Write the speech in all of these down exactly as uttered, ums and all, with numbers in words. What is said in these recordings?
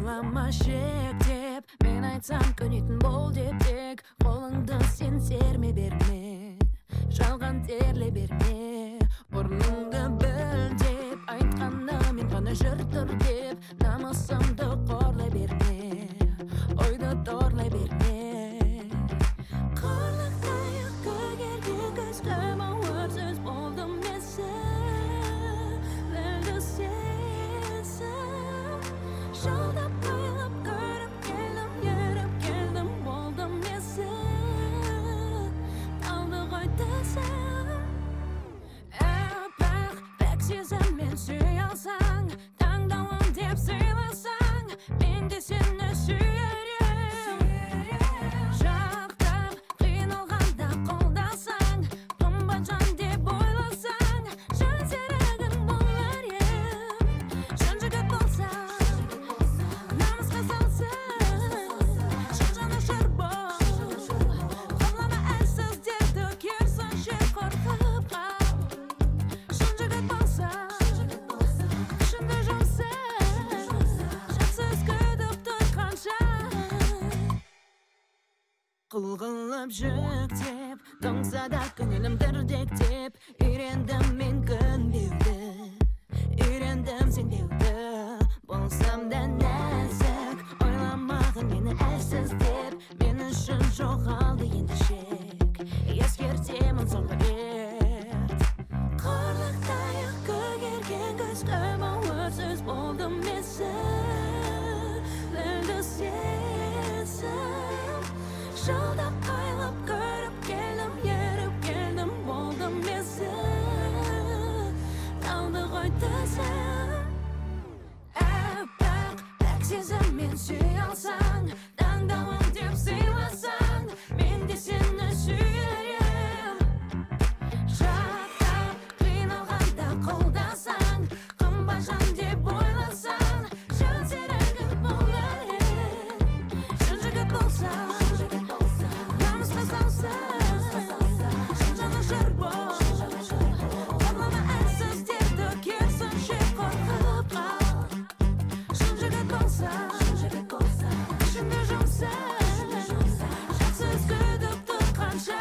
Ойлама шектеп, мен айтсам көнетін бол деп тек қолыңды сен серме берме, жалған терле берме. Орныңды біл деп айтқанда мен ғана жүр тұр деп намысымды қорлай берме, ойды торлай берме. Қарлықтай көгерген көз қыма өрсіз болдым менсің, ләлді сенсің. Жолда байлап көріп келдім, еріп келдім, болдым менсің, қалды ғой тәсің. Әппақ пәк сезіммен сүй алсаң, таңдауым деп сыйласаң, мен де сені сүйер ем. Жақтап қиналғанда қолдасаң, қымбат жан деп ойласаң, жан серігің болар ем. Шын жігіт болсаң, намысқа салсаң, шын жанашыр бол. Қорлама әлсіздерді, керісінше қорқып қал. Шын жігіт болсаң, күшіңді жұмсаң, жақсыз күтіп тұрғанша. Құл қылып жүктеп, тоңса да көңілім дірдектеп, үйрендім мен көнбеуді, үйрендім сенбеуді. Болсам да нәзік, ойламағын мені әлсіз деп, мен үшін жоғалды енді шек, ескертемін соңғы рет. Қарлықтай көгерген көз қыма өрсіз болдым менсің, ләлді сенсің. Жолда байлап көріп келдім, еріп келдім, болдым менсің, қалды ғой тәсің. Әппақ пәк сезіммен сүй алсаң, таңдауым деп сыйласаң, мен де сені сүйер ем. Жақтап қиналғанда қолдасаң, қымбат жан деп ойласаң, жан серігің болар ем. Шын жігіт болсаң, намысқа салсаң, шын жанашыр бол. Қорлама әлсіздерді, керісінше қорқып қал. Шын жігіт болсаң, күшіңді жұмсаң, жақсыз күтіп тұрғанша.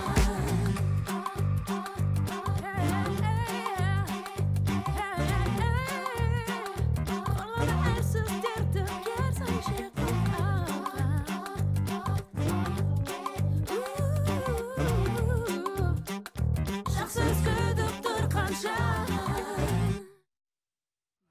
Қорлама әлсіздерді, керісінше қорқып қал. Жақсыз күтіп тұрғанша.